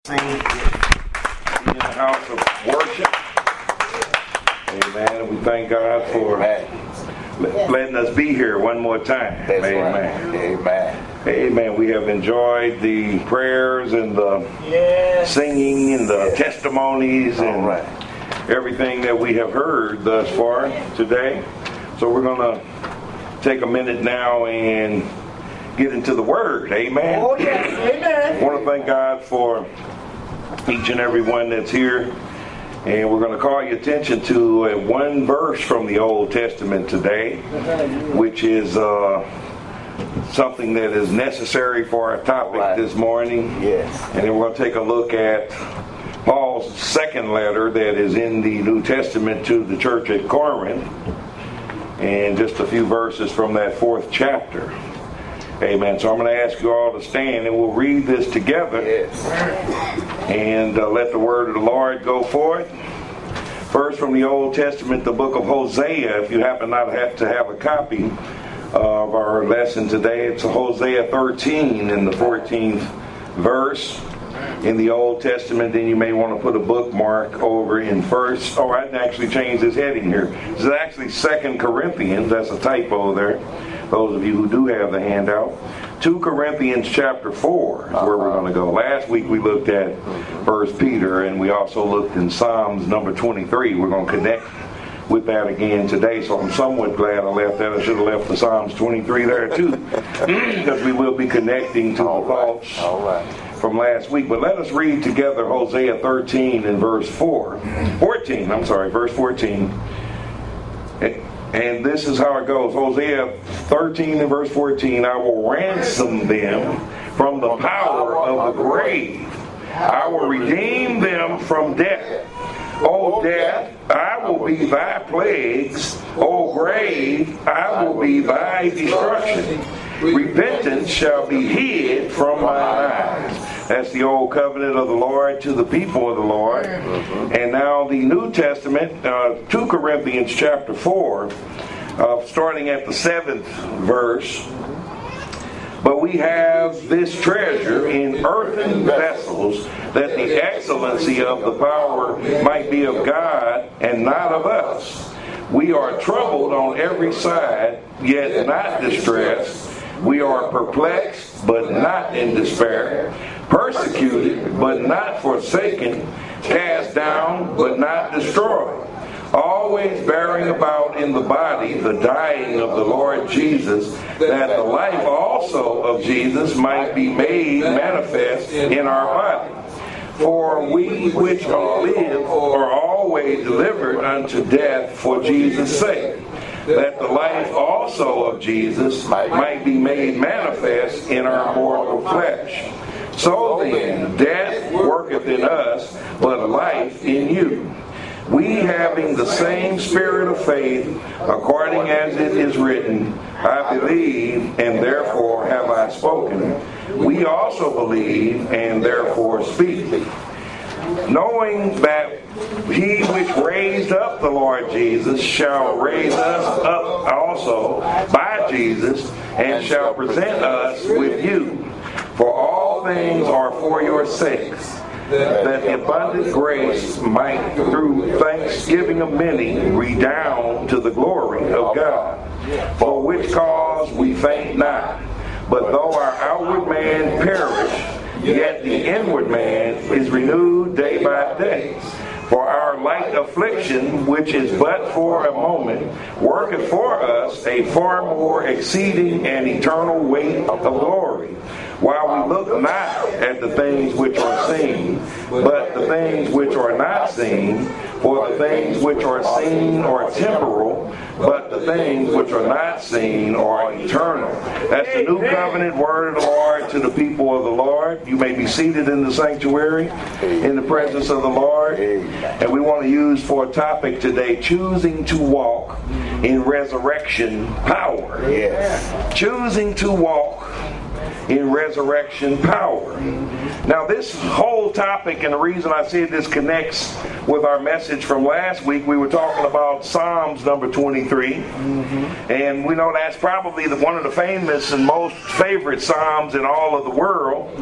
Sing in the house of worship. Amen. We thank God for letting us be here one more time. That's Amen. Right. Amen. Amen. We have enjoyed the prayers and the singing and the testimonies and everything that we have heard thus far today. So we're going to take a minute now and get into the Word. Amen. Oh, yes. Amen. I want to thank God for each and every one that's here. And we're going to call your attention to one verse from the Old Testament today, which is something that is necessary for our topic this morning. Yes. And then we're going to take a look at Paul's second letter that is in the New Testament to the church at Corinth. And just a few verses from that 4th chapter. Amen. So I'm going to ask you all to stand and we'll read this together. Yes. And let the word of the Lord go forth. First from the Old Testament, the book of Hosea. If you happen not to have a copy of our lesson today, it's Hosea 13 in the 14th verse in the Old Testament. Then you may want to put a bookmark over in first. Oh, I didn't actually change this heading here. This is actually 2 Corinthians. That's a typo there. Those of you who do have the handout. 2 Corinthians chapter 4 is where we're going to go. Last week we looked at 1 Peter and we also looked in Psalms number 23. We're going to connect with that again today. So I'm somewhat glad I left that. I should have left the Psalms 23 there too. Because we will be connecting to the thoughts from last week. But let us read together Hosea 13 and verse 14. Verse 14. And this is how it goes. Hosea 13 and verse 14. I will ransom them from the power of the grave. I will redeem them from death. O death, I will be thy plagues. O grave, I will be thy destruction. Repentance shall be hid from mine eyes. That's the old covenant of the Lord to the people of the Lord. And now the New Testament, 2 Corinthians chapter 4, starting at the 7th verse. But we have this treasure in earthen vessels, that the excellency of the power might be of God and not of us. We are troubled on every side, yet not distressed. We are perplexed, but not in despair. Persecuted, but not forsaken. Cast down, but not destroyed. Always bearing about in the body the dying of the Lord Jesus, that the life also of Jesus might be made manifest in our body. For we which live are always delivered unto death for Jesus' sake, that the life also of Jesus might be made manifest in our mortal flesh. So then, death worketh in us, but life in you. We having the same spirit of faith, according as it is written, I believe, and therefore have I spoken. We also believe, and therefore speak. Knowing that he which raised up the Lord Jesus shall raise us up also by Jesus, and shall present us with you. For all things are for your sakes, that the abundant grace might through thanksgiving of many redound to the glory of God. For which cause we faint not, but though our outward man perish, yet the inward man is renewed day by day. For our light affliction, which is but for a moment, worketh for us a far more exceeding and eternal weight of glory. While we look not at the things which are seen, but the things which are not seen. For the things which are seen are temporal, but the things which are not seen are eternal. That's the new covenant word of the Lord to the people of the Lord. You may be seated in the sanctuary in the presence of the Lord. And we want to use for a topic today, choosing to walk in resurrection power. Yes. Choosing to walk in resurrection power. Now this whole topic, and the reason I said this connects with our message from last week, we were talking about Psalms number 23. And we know that's probably one of the famous and most favorite Psalms in all of the world.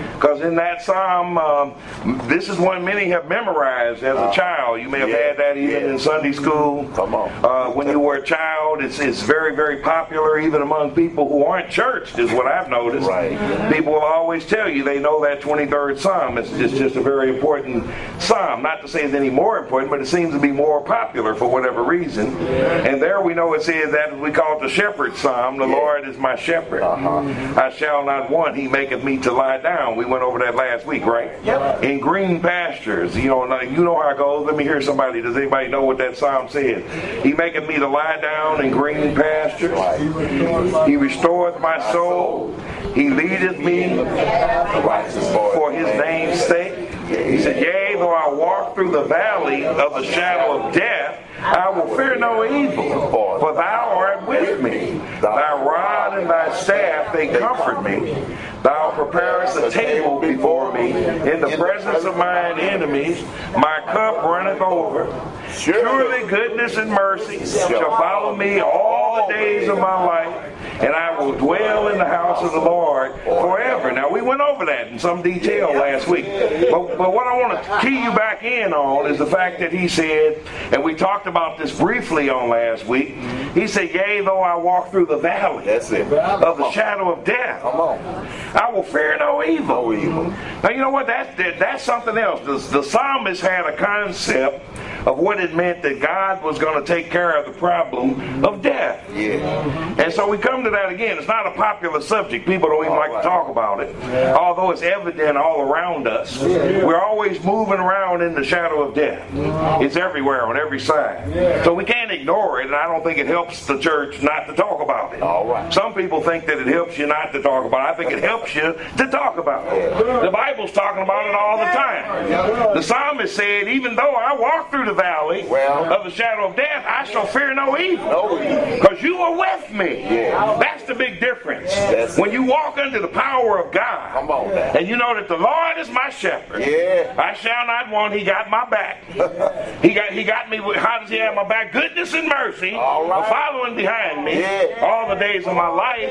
Because in that psalm, this is one many have memorized as a child. You may have had that even in Sunday school. Come on. When you were a child, it's very, very popular even among people who aren't churched, is what I've noticed. Right. People will always tell you they know that 23rd psalm. It's just a very important psalm. Not to say it's any more important, but it seems to be more popular for whatever reason. And there we know it says that we call it the shepherd's psalm. The Lord is my shepherd. I shall not want. He maketh me to lie down. We went over that last week, right? Yep. In green pastures. You know how it goes. Let me hear somebody. Does anybody know what that psalm says? He maketh me to lie down in green pastures. He restoreth my soul. He leadeth me for his name's sake. He said, yea, though I walk through the valley of the shadow of death, I will fear no evil, for thou art with me. Thy rod and thy staff, they comfort me. Thou preparest a table before me in the presence of mine enemies. My cup runneth over. Surely goodness and mercy shall follow me all the days of my life, and I will dwell in the house of the Lord forever. Now, we went over that in some detail last week. But what I want to key you back in on is the fact that he said, and we talked about this briefly on last week, he said, yea, though I walk through the valley of the shadow of death, I will fear no evil. Now, you know what? That's something else. The psalmist had a concept of what it meant that God was going to take care of the problem of death. And so we come to that again. It's not a popular subject. People don't even like to talk about it. Although it's evident all around us. We're always moving around in the shadow of death. It's everywhere on every side. So we can't ignore it, and I don't think it helps the church not to talk about it. Some people think that it helps you not to talk about it. I think it helps you to talk about it. The Bible's talking about it all the time. The psalmist said, even though I walk through the valley of the shadow of death, I shall fear no evil, because you are with me. That's the big difference. When you walk under the power of God, and you know that the Lord is my shepherd, I shall not want. He got my back. He got me. How does he have my back? Goodness and mercy are following behind me all the days of my life.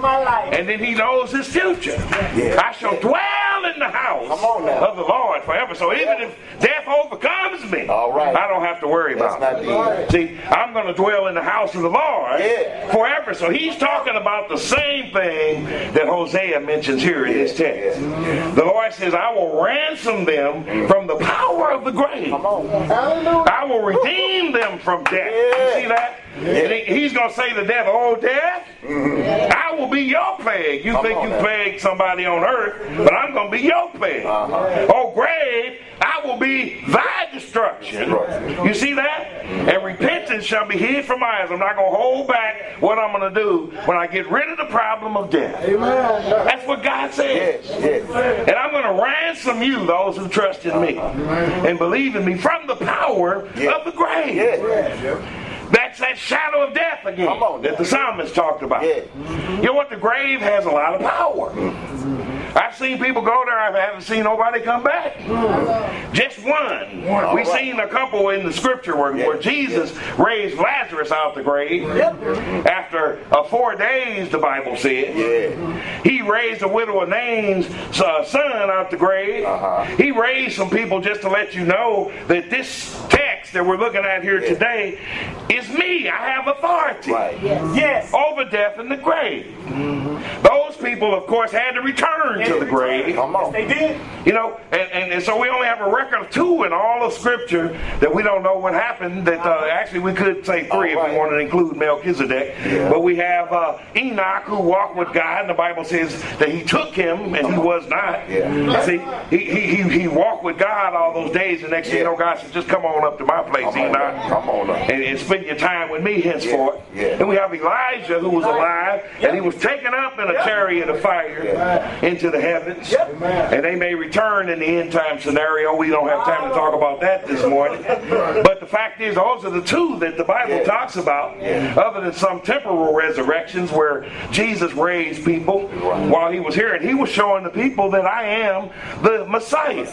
And then he knows his future. I shall dwell in the house of the Lord forever. So even if death overcomes me, I don't have to worry about it. See, I'm going to dwell in the house of the Lord forever. So he's talking about the same thing that Hosea mentions here in this text. The Lord says, I will ransom them from the power of the grave. I will redeem them from death. You see that? And he's going to say to death, oh, death, I will be your plague. You think you plagued somebody on earth, but I'm going to be your plague. Oh, grave, I will be thy destruction. You see that? And repentance shall be hid from my eyes. I'm not going to hold back what I'm going to do when I get rid of the problem of death. That's what God says. And I'm going to ransom you, those who trust in me and believe in me, from the power of the grave. That's that shadow of death again that the psalmist talked about. You know what? The grave has a lot of power. I've seen people go there. I haven't seen nobody come back. Just one. We've seen a couple in the scripture where Jesus raised Lazarus out the grave. After 4 days, the Bible says. He raised the widow of Nain's son out the grave. He raised some people, just to let you know that this text that we're looking at here today is me. I have authority over death and the grave. Those people, of course, had to return to the grave. Yes, they did. You know, and so we only have a record of 2 in all of Scripture that we don't know what happened. That actually we could say 3 if we wanted to include Melchizedek. But we have Enoch, who walked with God, and the Bible says that he took him and he was not. See, he walked with God all those days, and next thing you know, God said, just come on up to my place, Enoch, and spend your time with me henceforth. And we have Elijah, who was alive, and he was taken up in a chariot of fire into the heavens. And they may return in the end time scenario. We don't have time to talk about that this morning. But the fact is, those are the 2 that the Bible talks about, other than some temporal resurrections where Jesus raised people while he was here. And he was showing the people that I am the Messiah.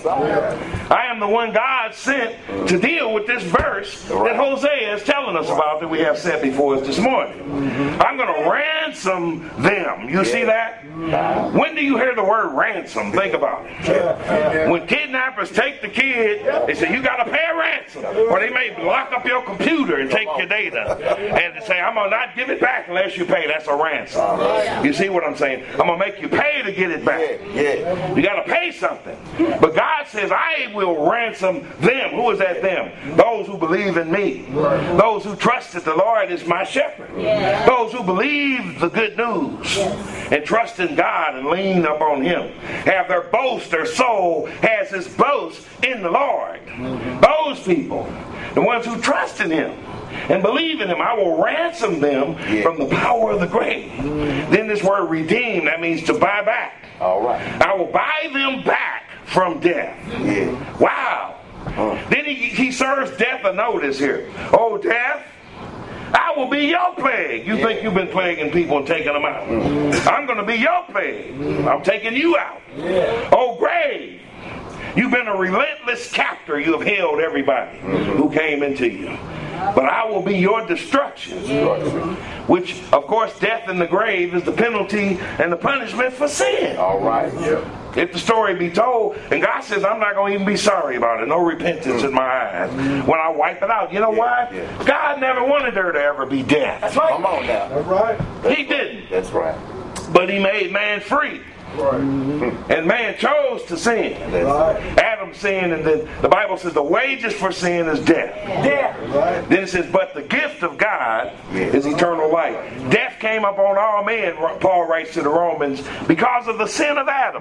I am the one God sent to deal with this verse that Hosea is telling us about, that we have set before us this morning. I'm going to ransom them. You see that? When do you hear hear the word ransom, think about it. When kidnappers take the kid, they say, you got to pay a ransom. Or they may lock up your computer and take your data. And say, I'm going to not give it back unless you pay. That's a ransom. You see what I'm saying? I'm going to make you pay to get it back. You got to pay something. But God says, I will ransom them. Who is that them? Those who believe in me. Those who trust that the Lord is my shepherd. Those who believe the good news and trust in God and lean upon Him. Have their boast, their soul has its boast in the Lord. Those people, the ones who trust in Him and believe in Him, I will ransom them from the power of the grave. Then this word redeem, that means to buy back. I will buy them back from death. Wow. Then he serves death a notice here. Oh, death, I will be your plague. You think you've been plaguing people and taking them out. I'm going to be your plague. I'm taking you out. Oh, grave, you've been a relentless captor. You have held everybody who came into you. But I will be your destruction. Which, of course, death in the grave is the penalty and the punishment for sin. If the story be told, and God says, I'm not going to even be sorry about it. No repentance in my eyes when I wipe it out. You know why? God never wanted there to ever be death. That's right. Come on now. That's right. He didn't. That's right. But He made man free. And man chose to sin. Adam sinned, and then the Bible says the wages for sin is death. Then it says, but the gift of God is eternal life. Death came upon all men, Paul writes to the Romans, because of the sin of Adam.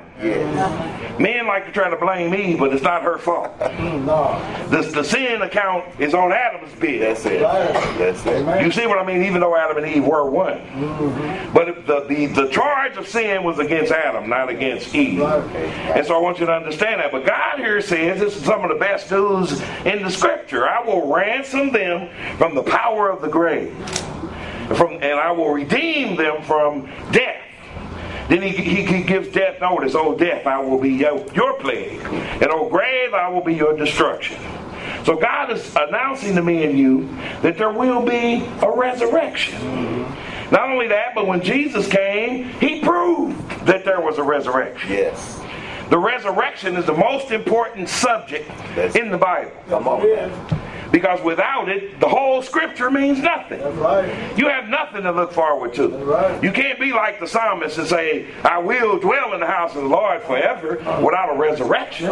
Men like to try to blame Eve, but it's not her fault. The sin account is on Adam's bid. That's it. You see what I mean? Even though Adam and Eve were one. But the charge of sin was against Adam, not against Eve. And so I want you to understand that. But God here says, this is some of the best news in the scripture, I will ransom them from the power of the grave. And I will redeem them from death. Then he gives death notice. Oh, death, I will be your plague. And oh, grave, I will be your destruction. So God is announcing to me and you that there will be a resurrection. Not only that, but when Jesus came, He proved that there was a resurrection. The resurrection is the most important subject in the Bible. Come on. Because without it, the whole scripture means nothing. You have nothing to look forward to. You can't be like the psalmist and say, I will dwell in the house of the Lord forever without a resurrection.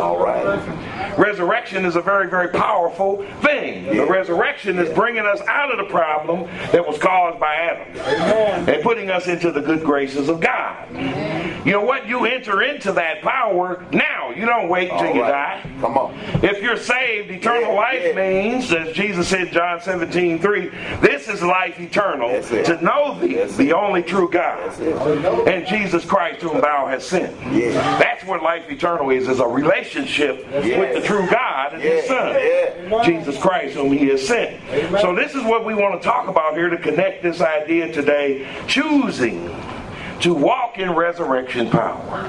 Resurrection is a very, very powerful thing. The resurrection is bringing us out of the problem that was caused by Adam and putting us into the good graces of God. You know what? You enter into that power now. You don't wait until you die. Come on. If you're saved, eternal life means, as Jesus said in John 17:3, this is life eternal, to know thee, the only true God, and Jesus Christ whom thou hast sent. That's what life eternal is a relationship with the true God and His Son, Jesus Christ whom He has sent. So this is what we want to talk about here to connect this idea today, choosing to walk in resurrection power.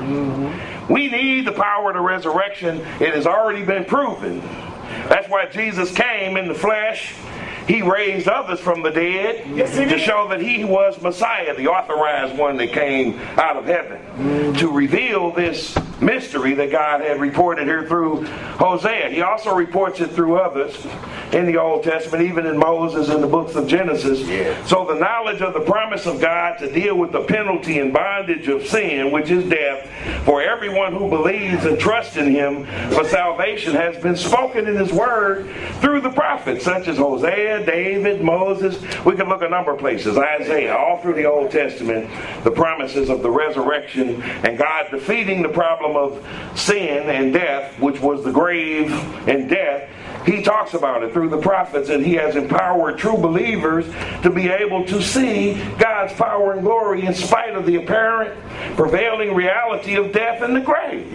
We need the power of the resurrection. It has already been proven. That's why Jesus came in the flesh. He raised others from the dead to show that He was Messiah, the authorized one that came out of heaven to reveal this mystery that God had reported here through Hosea. He also reports it through others in the Old Testament, even in Moses in the books of Genesis. So the knowledge of the promise of God to deal with the penalty and bondage of sin, which is death, for everyone who believes and trusts in Him for salvation has been spoken in His Word through the prophets, such as Hosea, David, Moses. We can look a number of places. Isaiah, all through the Old Testament, the promises of the resurrection and God defeating the problem of sin and death, which was the grave and death. He talks about it through the prophets, and He has empowered true believers to be able to see God's power and glory in spite of the apparent prevailing reality of death and the grave,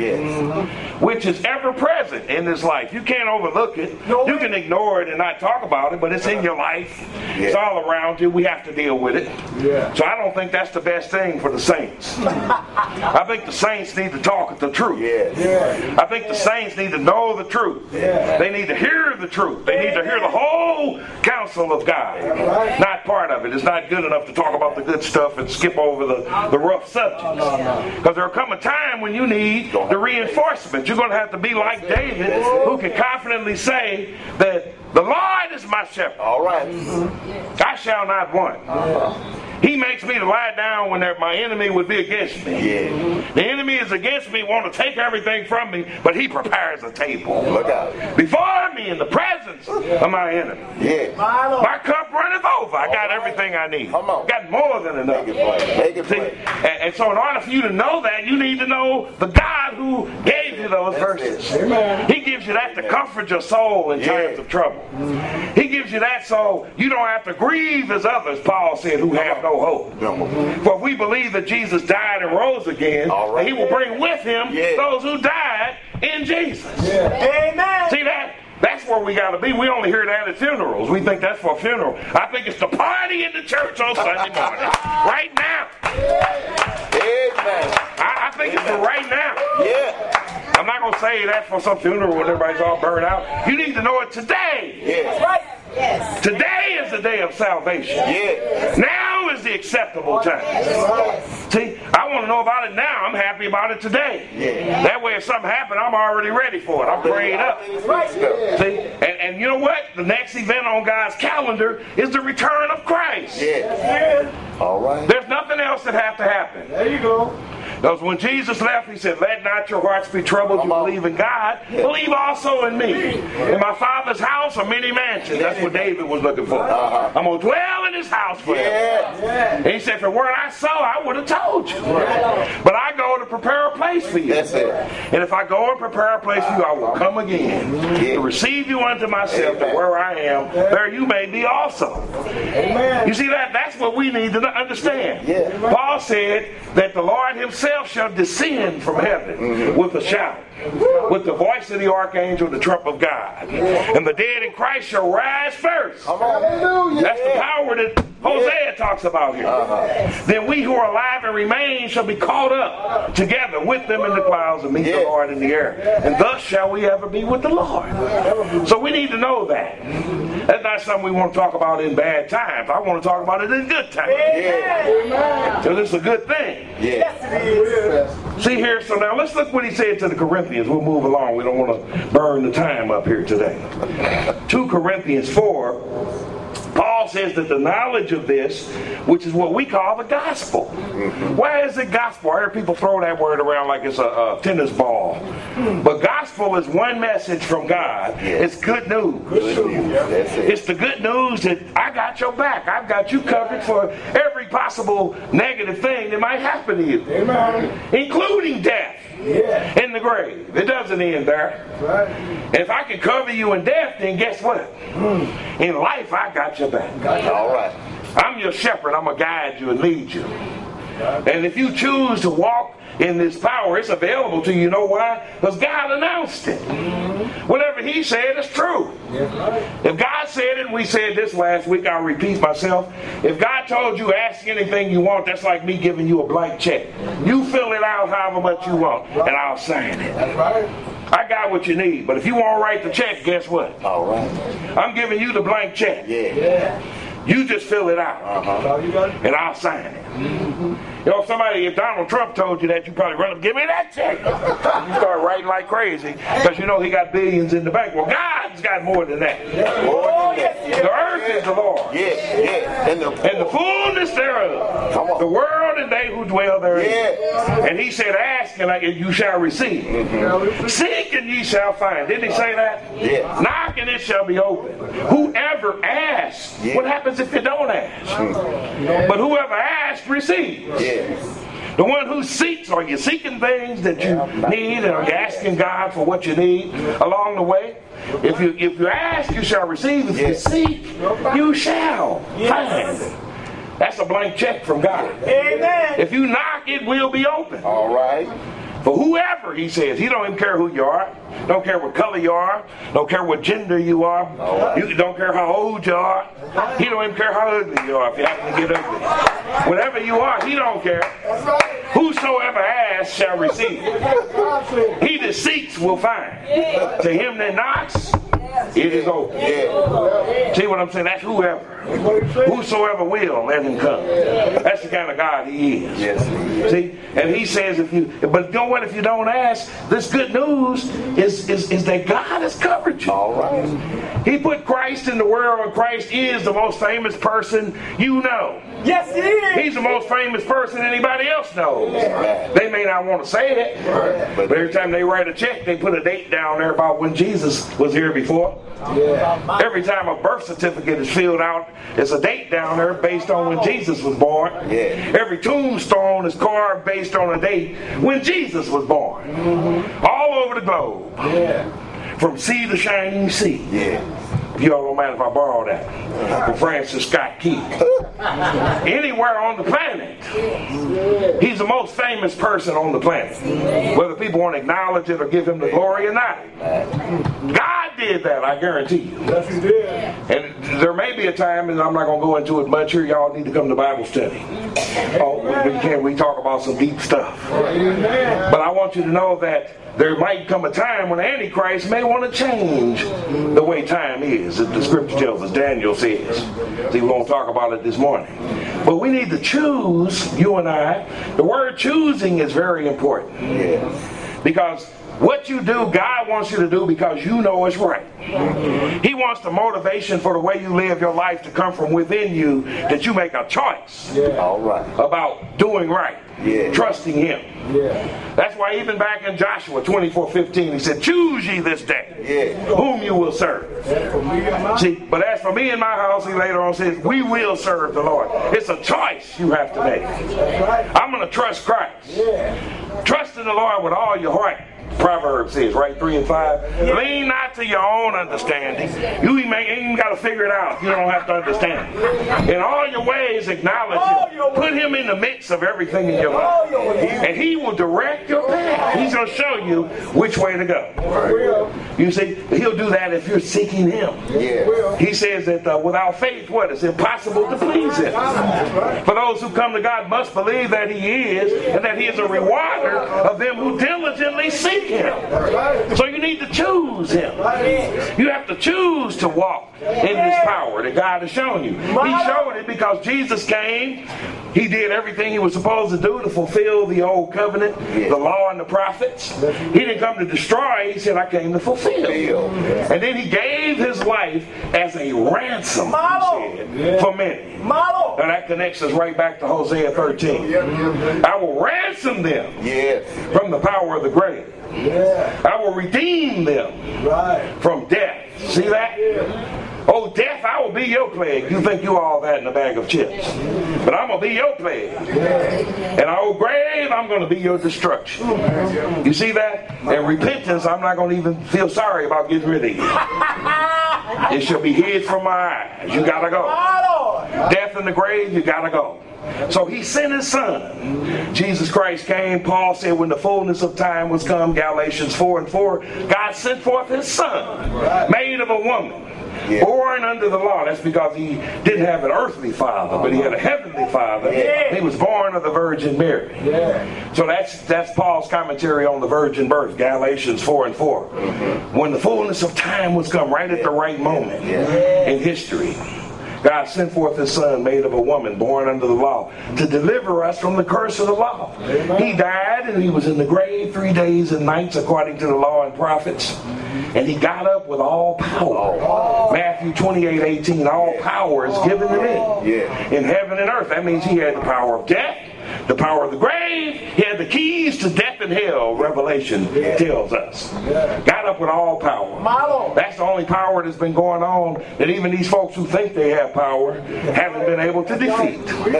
which is ever present in this life. You can't overlook it. You can ignore it and not talk about it, but it's in your life. It's all around you. We have to deal with it. So I don't think that's the best thing for the saints. I think the saints need to talk the truth. I think the saints need to know the truth. They need to hear hear the truth. They need to hear the whole counsel of God, not part of it. It's not good enough to talk about the good stuff and skip over the rough subjects. Because there'll come a time when you need the reinforcement. You're going to have to be like David, who can confidently say that the Lord is my shepherd. All right. I shall not want. He makes me to lie down when my enemy would be against me. Yeah. The enemy is against me, want to take everything from me, but he prepares a table. Look out. Before me in the presence of my enemy. Yeah. My cup runneth over. I got everything I need. Come on. Got more than enough. Make it plain. Make it See, plain. and so in order for you to know that, you need to know the God who gave you those verses. He gives you that to comfort your soul in times of trouble. He gives you that so you don't have to grieve as others, Paul said, who have no hope. For if we believe that Jesus died and rose again, he will bring with him those who died in Jesus. Amen. See that? That's where we got to be. We only hear that at funerals. We think that's for a funeral. I think it's the party in the church on Sunday morning. Right now. Amen. I think it's for right now. Yeah. I'm not going to say that for some funeral when everybody's all burned out. You need to know it today. Yeah. Right. Yes. Today is the day of salvation. Yeah. Now is the acceptable time. See, I want to know about it now. I'm happy about it today. Yeah. That way if something happened, I'm already ready for it. I'm prayed up. Right. See, and you know what? The next event on God's calendar is the return of Christ. Yeah. All right. There's nothing else that has to happen. There you go. Because when Jesus left, he said, let not your hearts be troubled. You believe in God. Believe also in me. In my Father's house are many mansions. That's what David was looking for. I'm going to dwell in his house forever. And he said, if it weren't I so, I would have told you. But I go to prepare a place for you. That's it. And if I go and prepare a place for you, I will come again to receive you unto myself, to where I am, there you may be also. You see that? That's what we need to understand. Paul said that the Lord himself shall descend from heaven with a shout, with the voice of the archangel, the trump of God. And the dead in Christ shall rise first. Hallelujah. That's the power that Hosea talks about here. Then we who are alive and remain shall be caught up together with them in the clouds and meet the Lord in the air. And thus shall we ever be with the Lord. So we need to know that. That's not something we want to talk about in bad times. I want to talk about it in good times. So this is a good thing. See here, so now let's look what he said to the Corinthians. We'll move along. We don't want to burn the time up here today. 2 Corinthians 4. Paul says that the knowledge of this, which is what we call the gospel. Why is it gospel? I hear people throw that word around like it's a tennis ball. But gospel is one message from God. It's good news. It's the good news that I got your back. I've got you covered for every possible negative thing that might happen to you. Including death. In the grave. It doesn't end there. And if I can cover you in death, then guess what? In life, I got your back. All right. I'm your shepherd. I'm going to guide you and lead you. And if you choose to walk in this power, it's available to you. You know why? Because God announced it. Whatever he said is true. If God said it, we said this last week, I'll repeat myself. If God told you ask anything you want, that's like me giving you a blank check. You fill it out however much you want, and I'll sign it. That's right. I got what you need. But if you want to write the check, guess what? All right. I'm giving you the blank check. You just fill it out, and I'll sign it. You know, if Donald Trump told you that, you probably run up, give me that check. You start writing like crazy because you know he got billions in the bank. Well, God's got more than that. The earth is the Lord. And the fullness thereof. The world and they who dwell therein. And he said, ask and you shall receive. Seek and ye shall find. Didn't he say that? Knock and it shall be open. Whoever asks, what happens if you don't ask? But whoever asks, receives. The one who seeks, are you seeking things that you need, and are you asking God for what you need along the way? If you ask, you shall receive. If you seek, you shall find. That's a blank check from God. Amen. If you knock, it will be open. All right. For whoever, he says, he don't even care who you are. Don't care what color you are. Don't care what gender you are. You don't care how old you are. He don't even care how ugly you are if you happen to get ugly. Whatever you are, he don't care. Whosoever asks shall receive. He that seeks will find. To him that knocks, It is over. Yeah. See what I'm saying? That's whoever. Whosoever will, let him come. That's the kind of God he is. Yes, he is. See? And he says but you know what, if you don't ask, this good news is that God has covered you. All right. He put Christ in the world, and Christ is the most famous person you know. Yes, he is. He's the most famous person anybody else knows. They may not want to say it, but every time they write a check, they put a date down there about when Jesus was here before. Yeah. Every time a birth certificate is filled out, there's a date down there based on when Jesus was born. Yeah. Every tombstone is carved based on a date when Jesus was born. All over the globe. Yeah. From sea to shining sea. Yeah. If y'all don't mind if I borrow that from Francis Scott Key. Anywhere on the planet, he's the most famous person on the planet. Whether people want to acknowledge it or give him the glory or not. God did that, I guarantee you. Yes, he did. And there may be a time, and I'm not going to go into it much here, y'all need to come to Bible study. We talk about some deep stuff. But I want you to know that there might come a time when Antichrist may want to change the way time is, as the scripture tells us, Daniel says. See, we're going to talk about it this morning. But we need to choose, you and I. The word choosing is very important. Yeah. Because what you do, God wants you to do because you know it's right. He wants the motivation for the way you live your life to come from within you, that you make a choice All right. about doing right, trusting Him. Yeah. That's why even back in Joshua 24:15, he said, choose ye this day whom you will serve. See, but as for me and my house, he later on says, we will serve the Lord. It's a choice you have to make. I'm going to trust Christ. Trust in the Lord with all your heart. Proverbs says, right, 3 and 5. Lean not to your own understanding. You ain't even got to figure it out. You don't have to understand it. In all your ways, acknowledge Him. Put Him in the mix of everything in your life. And He will direct your path. He's going to show you which way to go. You see, He'll do that if you're seeking Him. He says that without faith, what? It's impossible to please Him. For those who come to God must believe that He is, and that He is a rewarder of them who diligently seek Him. So you need to choose Him. You have to choose to walk in this power that God has shown you. He showed it because Jesus came. He did everything He was supposed to do to fulfill the old covenant, the law and the prophets. He didn't come to destroy. He said, I came to fulfill. And then He gave His life as a ransom, He said, for many. Now that connects us right back to Hosea 13. I will ransom them from the power of the grave. I will redeem them from death. See that? Oh, death, I will be your plague. You think you all that in a bag of chips. But I'm going to be your plague. And oh, grave, I'm going to be your destruction. You see that? And repentance, I'm not going to even feel sorry about getting rid of you. It shall be hid from my eyes. You got to go. Death in the grave, you got to go. So He sent His Son. Jesus Christ came. Paul said when the fullness of time was come, Galatians 4 and 4, God sent forth His Son, made of a woman, born under the law. That's because He didn't have an earthly father, but He had a heavenly father. He was born of the Virgin Mary. So that's Paul's commentary on the virgin birth, Galatians 4 and 4. When the fullness of time was come, right at the right moment in history, God sent forth His Son, made of a woman, born under the law, to deliver us from the curse of the law. He died and He was in the grave 3 days and nights according to the law and prophets. And He got up with all power. Matthew 28:18, all power is given to me in heaven and earth. That means He had the power of death, the power of the grave. He had the keys to death and hell, Revelation tells us. Got up with all power. That's the only power that's been going on that even these folks who think they have power haven't been able to defeat.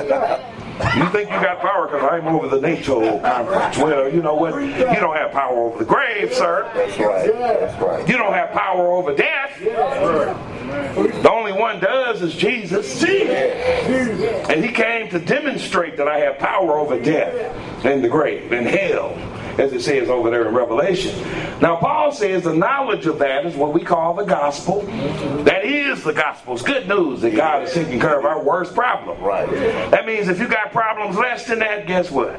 You think you got power because I'm over the NATO conference. Well, you know what? You don't have power over the grave, sir. That's right. That's right. You don't have power over death. The only one does is Jesus. And He came to demonstrate that I have power over death and the grave and hell, as it says over there in Revelation. Now Paul says the knowledge of that is what we call the gospel. That is the gospel. It's good news that God is taking care of our worst problem. Right. That means if you got problems less than that, guess what?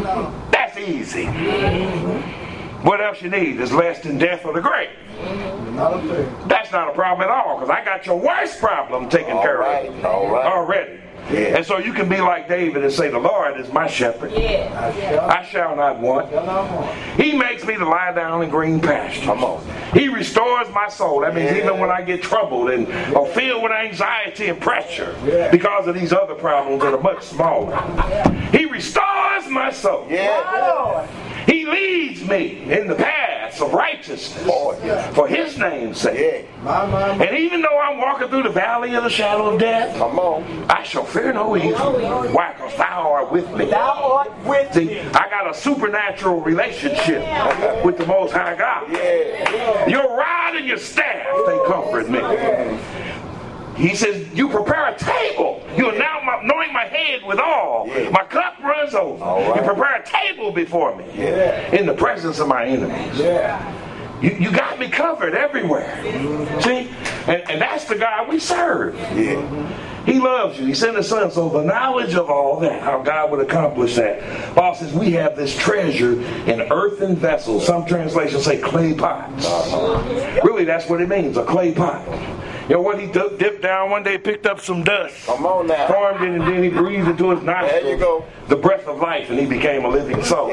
That's easy. What else you need is less than death or the grave. That's not a problem at all, because I got your worst problem taken care of already. Yeah. And so you can be like David and say, the Lord is my shepherd. I shall not want. He makes me to lie down in green pastures. Come on. He restores my soul. That means even when I get troubled and or filled with anxiety and pressure because of these other problems that are much smaller. He restores my soul. Yeah. He leads me in the paths of righteousness for his name's sake. And even though I'm walking through the valley of the shadow of death, Come on. I shall fear no evil. Why? Because thou art with me. See, I got a supernatural relationship with the Most High God. Your rod and your staff, they comfort me. He says, you prepare a table. You anoint my head with oil. My cup runs over. You prepare a table before me in the presence of my enemies. You got me covered everywhere. See? And that's the God we serve. He loves you. He sent his son. So the knowledge of all that, how God would accomplish that. Paul says we have this treasure in earthen vessels. Some translations say clay pots. Really, that's what it means, a clay pot. You know what he dipped down one day, picked up some dust, Come on now. formed it, and then he breathed into his nostrils There you go. the breath of life, and he became a living soul.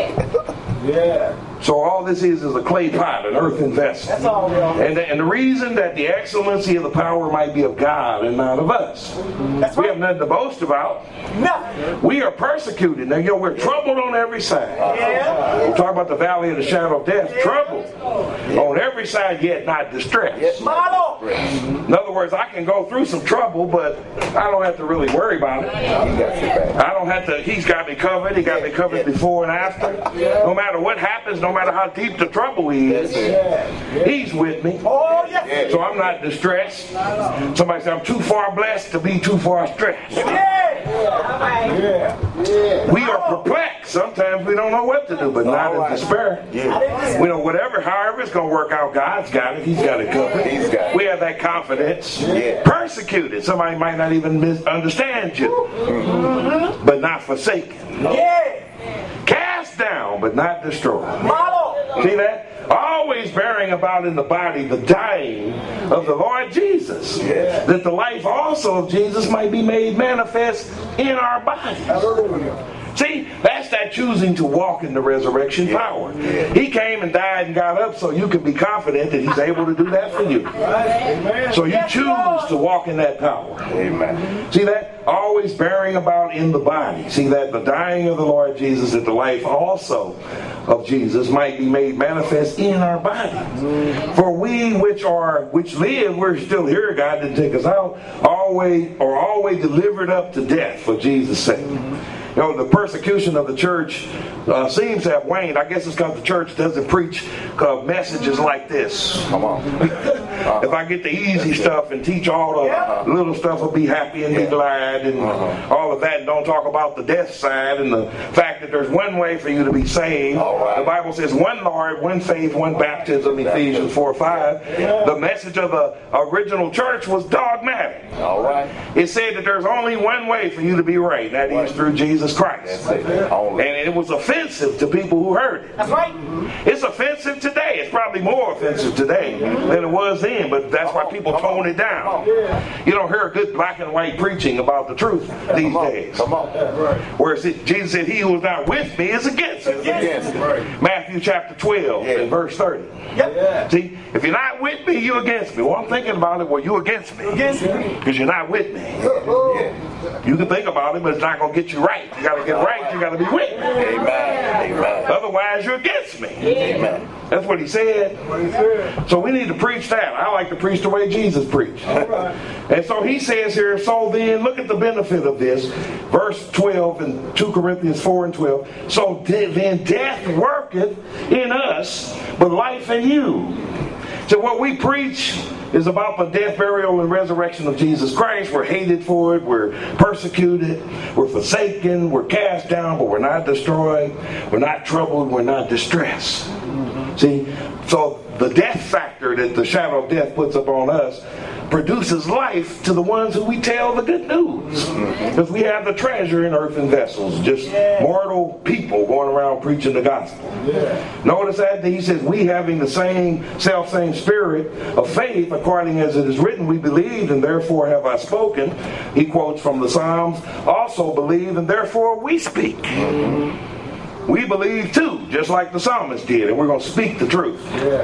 So all this is a clay pot, an earthen vessel. That's all, y'all. And the reason that the excellency of the power might be of God and not of us. We have nothing to boast about. Nothing. We are persecuted. Now, we're troubled on every side. We talk about the valley of the shadow of death. Troubled on every side, yet not distressed. Model. In other words, I can go through some trouble, but I don't have to really worry about it. I don't have to. He's got me covered. He got me covered before and after. No matter what happens, no matter how deep the trouble is, he's with me. Oh, yes. So I'm not distressed. Somebody said I'm too far blessed to be too far stressed. We are perplexed. Sometimes we don't know what to do, but not in despair. We know however it's going to work out, God's got it. He's got it covered. We have that confidence. Persecuted. Somebody might not even understand you, but not forsaken. Cast down, but not destroyed. See that? Always bearing about in the body the dying of the Lord Jesus, that the life also of Jesus might be made manifest in our bodies. See, that's that choosing to walk in the resurrection power. He came and died and got up so you can be confident that he's able to do that for you. So you choose to walk in that power. Amen. See that? Always bearing about in the body. See that? The dying of the Lord Jesus, that the life also of Jesus might be made manifest in our bodies. For we which live, we're still here. God didn't take us out. Always delivered up to death for Jesus' sake. You know, the persecution of the church seems to have waned. I guess it's because the church doesn't preach messages like this. Come on. If I get the easy stuff and teach all the little stuff, I'll be happy and be glad and all of that, and don't talk about the death side and the fact that there's one way for you to be saved. The Bible says one Lord, one faith, one baptism, Ephesians 4:5. The message of the original church was dogmatic. It said that there's only one way for you to be right, and that is through Jesus Christ. And it was offensive to people who heard it. That's right. It's offensive today. It's probably more offensive today than it was then, but that's why people tone it down. You don't hear good black and white preaching about the truth these days. Whereas Jesus said, he who is not with me is against me. Matthew chapter 12 and verse 30. See, if you're not with me, you're against me. Well, I'm thinking about it. Well, you're against me. Because you're not with me. You can think about it, but it's not going to get you right. You got to get right. You got to be with me. Amen. Otherwise, you're against me. Amen. That's what he said. So we need to preach that. I like to preach the way Jesus preached. And so he says here, so then, look at the benefit of this. Verse 12 in 2 Corinthians 4 and 12. So then death worketh in us, but life in you. So what we preach is about the death, burial, and resurrection of Jesus Christ. We're hated for it. We're persecuted. We're forsaken. We're cast down, but we're not destroyed. We're not troubled. We're not distressed. See? So the death factor that the shadow of death puts upon us produces life to the ones who we tell the good news. Because we have the treasure in earthen vessels, just mortal people going around preaching the gospel. Notice that he says, we having the same self-same spirit of faith, according as it is written, we believed and therefore have I spoken. He quotes from the Psalms, also believe and therefore we speak. We believe too, just like the psalmist did, and we're going to speak the truth.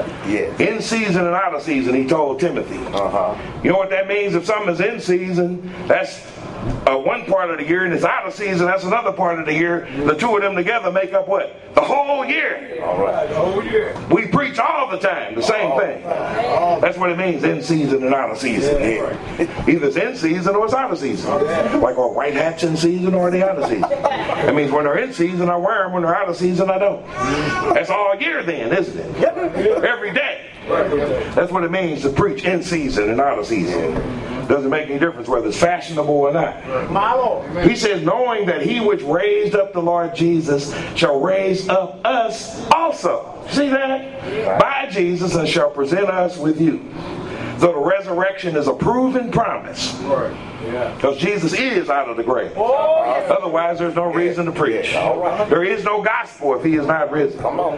In season and out of season, he told Timothy. You know what that means? If something is in season, that's one part of the year, and it's out of season, that's another part of the year. The two of them together make up what? The whole year. The whole year. We preach all the time, the same thing. That's what it means, in season and out of season. Either it's in season or it's out of season. Like our white hats in season or they out of season. That means when they're in season, I wear them. When they're out of season, I don't. That's all year then, isn't it? Every day. That's what it means to preach in season and out of season. Doesn't make any difference whether it's fashionable or not. My Lord. He says, knowing that he which raised up the Lord Jesus shall raise up us also. See that? By Jesus, and shall present us with you. So the resurrection is a proven promise. Because Jesus is out of the grave. Otherwise, there's no reason to preach. There is no gospel if he is not risen.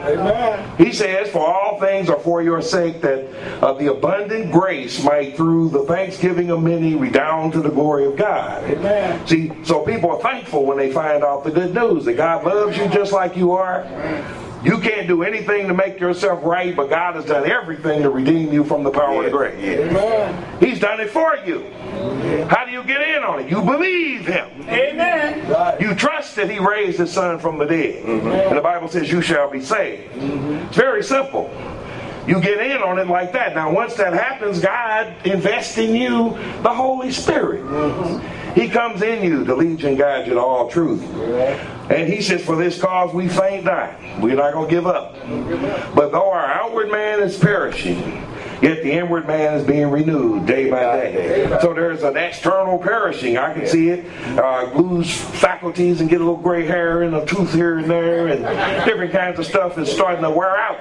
He says, for all things are for your sake, that the abundant grace might through the thanksgiving of many redound to the glory of God. See, so people are thankful when they find out the good news, that God loves you just like you are. You can't do anything to make yourself right, but God has done everything to redeem you from the power of the grave. He's done it for you. How do you get in on it? You believe him. Amen. You trust that he raised his son from the dead. And the Bible says you shall be saved. It's very simple. You get in on it like that. Now once that happens, God invests in you the Holy Spirit. He comes in you to lead you and guide you to all truth. And he says, for this cause we faint not. We're not going to give up. But though our outward man is perishing, yet the inward man is being renewed day by day. So there's an external perishing. I can see it. Lose faculties and get a little gray hair and a tooth here and there, and different kinds of stuff is starting to wear out.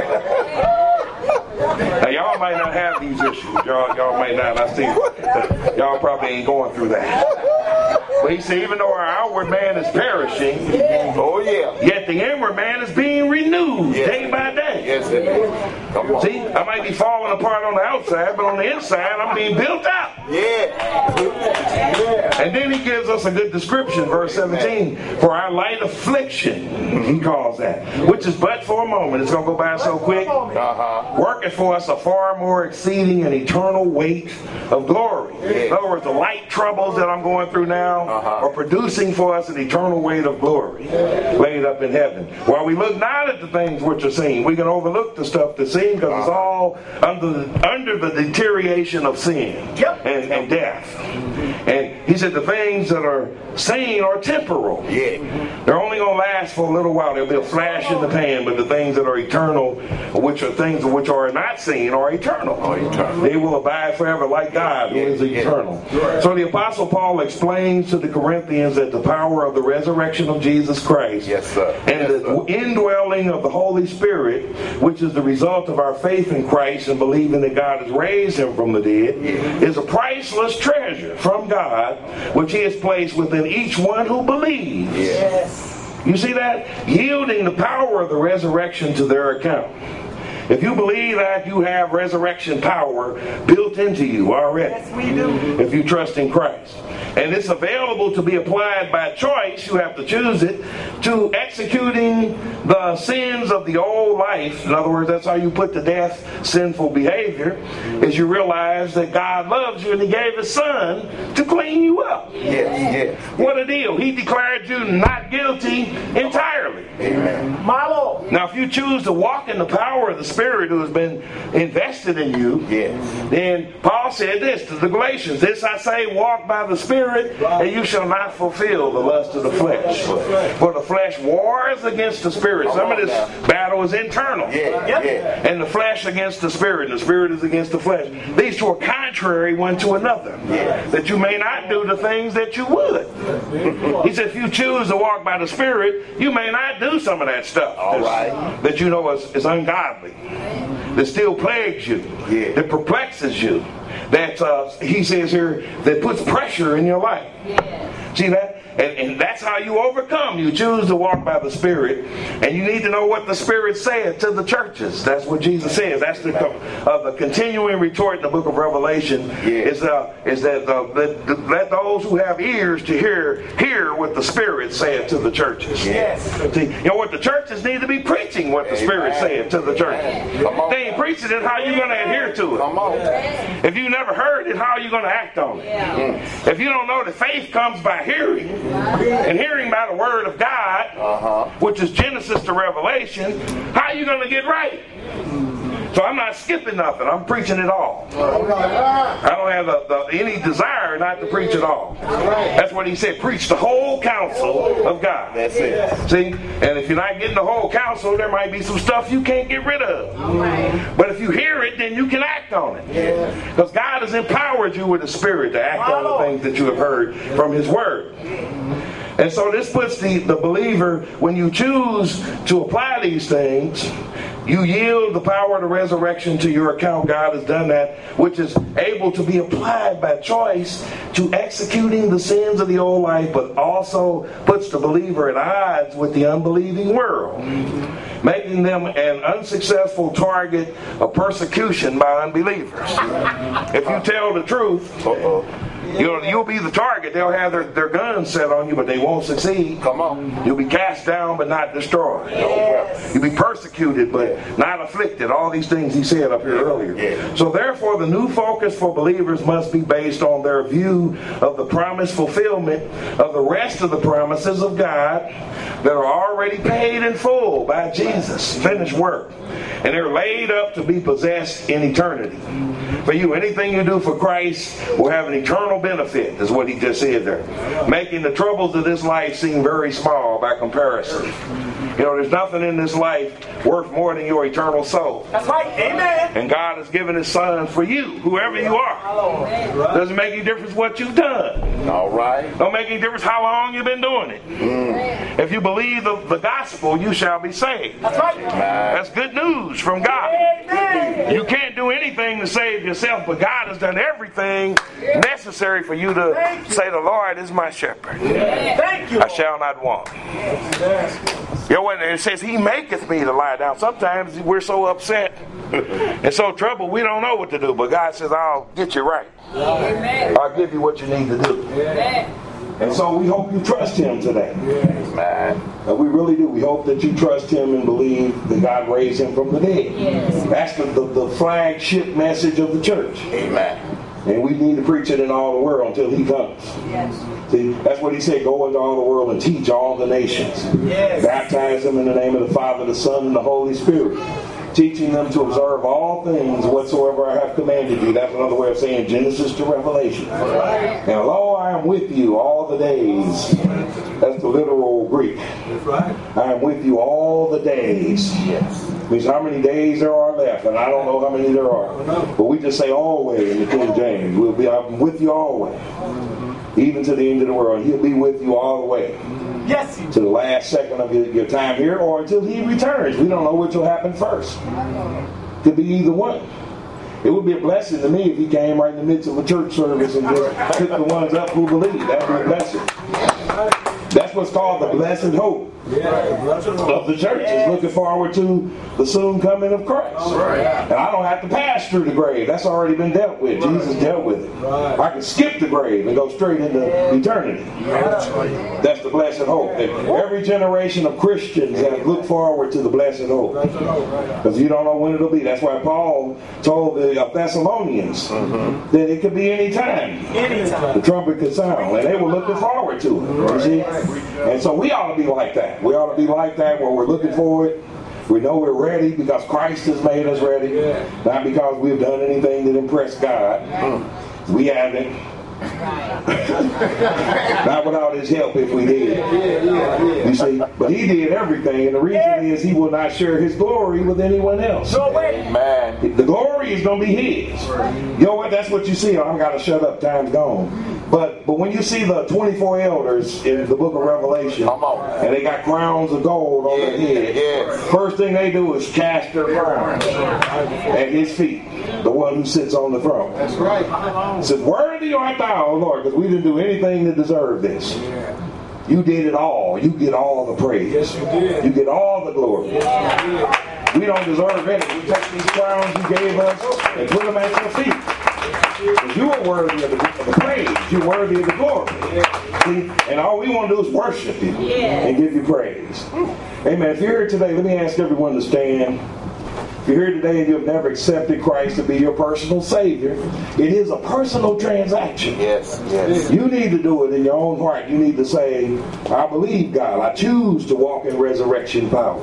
Now y'all might not have these issues. Y'all might not. I see. Y'all probably ain't going through that. But he said, even though our outward man is perishing, yet the inward man is being renewed day by day. See, I might be falling apart on the outside, but on the inside, I'm being built up. And then he gives us a good description, verse 17. For our light affliction, he calls that, which is but for a moment. It's going to go by so quick. Working for us a far more exceeding and eternal weight of glory. In other words, the light troubles that I'm going through now are producing for us an eternal weight of glory laid up in heaven. While we look not at the things which are seen, we can overlook the stuff that's seen because it's all under the deterioration of sin and death. And he said the things that are seen are temporal. They're only going to last for a little while. There'll be a flash in the pan, but the things that are eternal, which are things which are not seen, are eternal. They will abide forever like God, who is eternal. So the Apostle Paul explains to the Corinthians that the power of the resurrection of Jesus Christ and the indwelling of the Holy Spirit, which is the result of our faith in Christ and believing that God has raised him from the dead, is a priceless treasure from God, which he has placed within each one who believes. You see that? Yielding the power of the resurrection to their account. If you believe that, you have resurrection power built into you already. Yes, we do. If you trust in Christ. And it's available to be applied by choice. You have to choose it. To executing the sins of the old life. In other words, that's how you put to death sinful behavior. Is you realize that God loves you and he gave his son to clean you up. What a deal. He declared you not guilty entirely. Amen. My Lord. Now if you choose to walk in the power of the Spirit who has been invested in you, then Paul said this to the Galatians, this I say, walk by the Spirit, and you shall not fulfill the lust of the flesh. For the flesh wars against the Spirit. Some of this battle is internal. And the flesh against the Spirit, and the Spirit is against the flesh. These two are contrary one to another. That you may not do the things that you would. He said if you choose to walk by the Spirit, you may not do some of that stuff that you know is ungodly. that still plagues you, that perplexes you, that he says here, that puts pressure in your life. See that? And that's how you overcome. You choose to walk by the Spirit, and you need to know what the Spirit said to the churches. That's what Jesus says. That's the continuing retort in the book of Revelation is that let those who have ears to hear what the Spirit said to the churches. See, you know what, the churches need to be preaching what the Spirit said to the churches. They ain't preaching it, how you going to adhere to it? If you never heard it, how are you going to act on it? If you don't know that faith comes by hearing, and hearing by the Word of God, which is Genesis to Revelation, how are you going to get right? So I'm not skipping nothing. I'm preaching it all. I don't have any desire not to preach it all. That's what he said. Preach the whole counsel of God. That's it. See? And if you're not getting the whole counsel, there might be some stuff you can't get rid of. But if you hear it, then you can act on it. Because God has empowered you with the Spirit to act on the things that you have heard from His Word. And so this puts the believer, when you choose to apply these things, you yield the power of the resurrection to your account. God has done that, which is able to be applied by choice to executing the sins of the old life, but also puts the believer at odds with the unbelieving world, making them an unsuccessful target of persecution by unbelievers. If you tell the truth, you'll be the target. They'll have their guns set on you, but they won't succeed. Come on. You'll be cast down, but not destroyed. You'll be persecuted, but not afflicted. All these things he said up here earlier. So therefore, the new focus for believers must be based on their view of the promised fulfillment of the rest of the promises of God that are already paid in full by Jesus. Finished work. And they're laid up to be possessed in eternity. For you, anything you do for Christ will have an eternal benefit, is what he just said there. Making the troubles of this life seem very small by comparison. You know, there's nothing in this life worth more than your eternal soul. That's right. Amen. And God has given His Son for you, whoever you are. Doesn't make any difference what you've done. All right. Don't make any difference how long you've been doing it. If you believe the gospel, you shall be saved. That's right. That's good news from God. Amen. You can't do anything to save yourself, but God has done everything necessary for you to say, the Lord is my shepherd. Thank you. I shall not want. You know what? It says He maketh me to lie down. Sometimes we're so upset and so troubled we don't know what to do. But God says, I'll get you right. I'll give you what you need to do. And so we hope you trust Him today. We really do. We hope that you trust Him and believe that God raised Him from the dead. That's the flagship message of the church. Amen. And we need to preach it in all the world until He comes. See, that's what He said, go into all the world and teach all the nations. Baptize them in the name of the Father, the Son, and the Holy Spirit. Teaching them to observe all things whatsoever I have commanded you. That's another way of saying Genesis to Revelation. Now, lo, I am with you all the days. That's the literal Greek. I am with you all the days. Means how many days there are left, and I don't know how many there are. But we just say always in the King James. I'm with you always. Even to the end of the world. He'll be with you all the way. Yes. To the last second of your time here, or until He returns. We don't know which will happen first. Could be either one. It would be a blessing to me if He came right in the midst of a church service and just picked the ones up who believe. That would be a blessing. That's what's called the blessed hope of the church, is looking forward to the soon coming of Christ. And I don't have to pass through the grave. That's already been dealt with. Jesus dealt with it. I can skip the grave and go straight into eternity. That's the blessed hope. And every generation of Christians have looked forward to the blessed hope, because you don't know when it'll be. That's why Paul told the Thessalonians that it could be any time. The trumpet could sound, and they were looking forward to it. You see? And so we ought to be like that. We ought to be like that where we're looking for it. We know we're ready because Christ has made us ready. Not because we've done anything that impressed God. We haven't. Not without his help if we did. You see, but he did everything, and the reason is he will not share his glory with anyone else. Amen. The glory is going to be his. You know what? That's what you see. I've got to shut up. Time's gone. But when you see the 24 elders in the book of Revelation, and they got crowns of gold on their head, first thing they do is cast their crowns at his feet, the one who sits on the throne. That's right. He says, "Worthy art thou, O Lord," because we didn't do anything to deserve this. You did it all. You get all the praise. Yes, you did. You get all the glory. We don't deserve any. We take these crowns you gave us and put them at your feet. Because you are worthy of the praise. You're worthy of the glory. See? And all we want to do is worship you and give you praise. Amen. If you're here today, let me ask everyone to stand. If you're here today and you've never accepted Christ to be your personal Savior, it is a personal transaction. Yes. You need to do it in your own heart. You need to say, "I believe God. I choose to walk in resurrection power.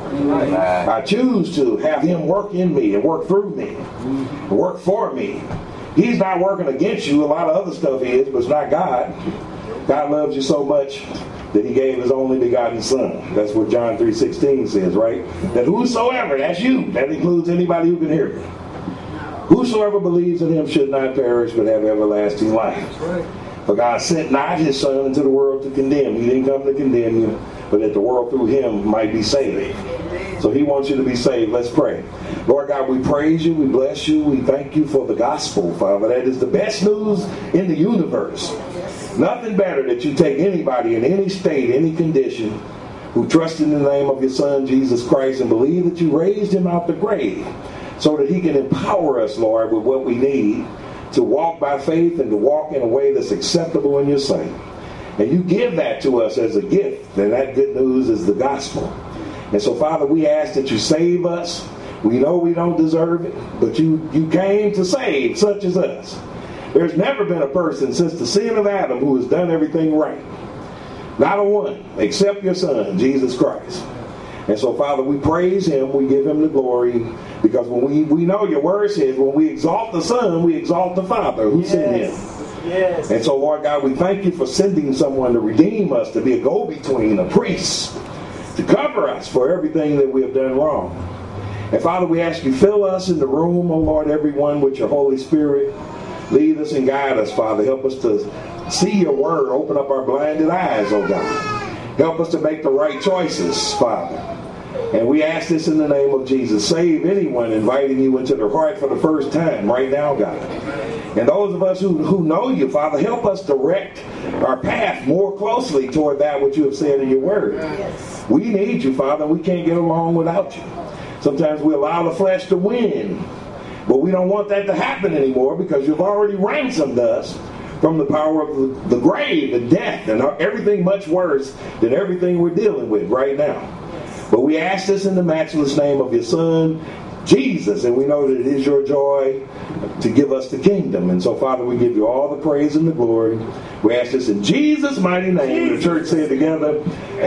I choose to have Him work in me and work through me, work for me." He's not working against you. A lot of other stuff is, but it's not God. God loves you so much that He gave His only begotten Son. That's what John 3:16 says, right? That whosoever, that's you. That includes anybody who can hear me. Whosoever believes in Him should not perish but have everlasting life. For God sent not His Son into the world to condemn. He didn't come to condemn you, but that the world through Him might be saved. So He wants you to be saved. Let's pray. Lord God, we praise you, we bless you, we thank you for the gospel, Father. That is the best news in the universe. Nothing better that you take anybody in any state, any condition, who trust in the name of your Son, Jesus Christ, and believe that you raised Him out the grave so that He can empower us, Lord, with what we need to walk by faith and to walk in a way that's acceptable in your sight. And you give that to us as a gift, and that good news is the gospel. And so, Father, we ask that you save us. We know we don't deserve it, but you came to save such as us. There's never been a person since the sin of Adam who has done everything right. Not a one, except your Son, Jesus Christ. And so, Father, we praise Him, we give Him the glory, because when we know your word says, when we exalt the Son, we exalt the Father who sent Him. Yes. And so, Lord God, we thank you for sending someone to redeem us, to be a go-between, a priest, to cover us for everything that we have done wrong. And Father, we ask you, fill us in the room, oh Lord, everyone with your Holy Spirit. Lead us and guide us, Father. Help us to see your word. Open up our blinded eyes, oh God. Help us to make the right choices, Father. And we ask this in the name of Jesus. Save anyone inviting you into their heart for the first time right now, God. And those of us who know you, Father, help us direct our path more closely toward that which you have said in your word. We need you, Father. We can't get along without you. Sometimes we allow the flesh to win. But we don't want that to happen anymore because you've already ransomed us from the power of the grave and death and everything much worse than everything we're dealing with right now. But we ask this in the matchless name of your Son, Jesus, and we know that it is your joy to give us the kingdom. And so, Father, we give you all the praise and the glory. We ask this in Jesus' mighty name. The church say it together,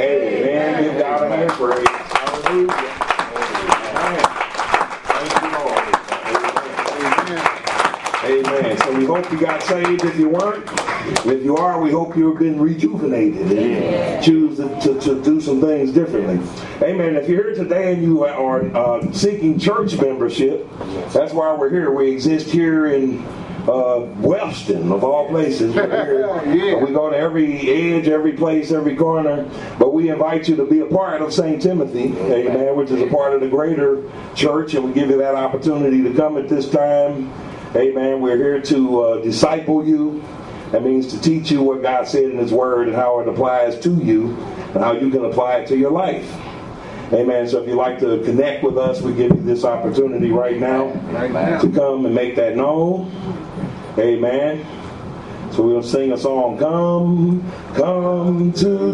amen. Give God a hand praise. Hallelujah. Amen. So we hope you got saved if you weren't. If you are, we hope you've been rejuvenated and choose to do some things differently. Amen. If you're here today and you are seeking church membership, that's why we're here. We exist here in Wellston, of all places. We're here. We go to every edge, every place, every corner. But we invite you to be a part of St. Timothy, amen, which is a part of the greater church. And we give you that opportunity to come at this time. Amen. We're here to disciple you. That means to teach you what God said in His Word and how it applies to you and how you can apply it to your life. Amen. So if you'd like to connect with us, we give you this opportunity right now to come and make that known. Amen. So we'll sing a song. Come to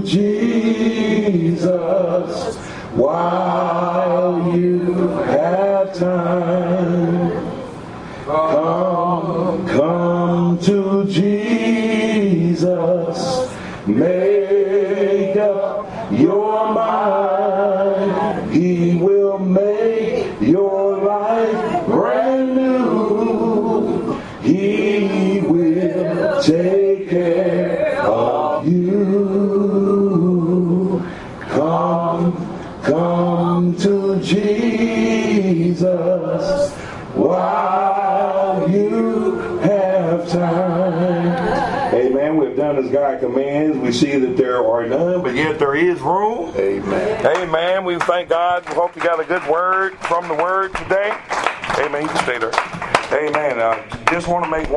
Jesus while you have time. Come to Jesus, make up your mind. He will make your life brand new. He will take you have time. Amen. We've done as God commands. We see that there are none, but yet there is room. Amen. Amen. We thank God. We hope you got a good word from the word today. Amen. You can stay there. Amen. Just want to make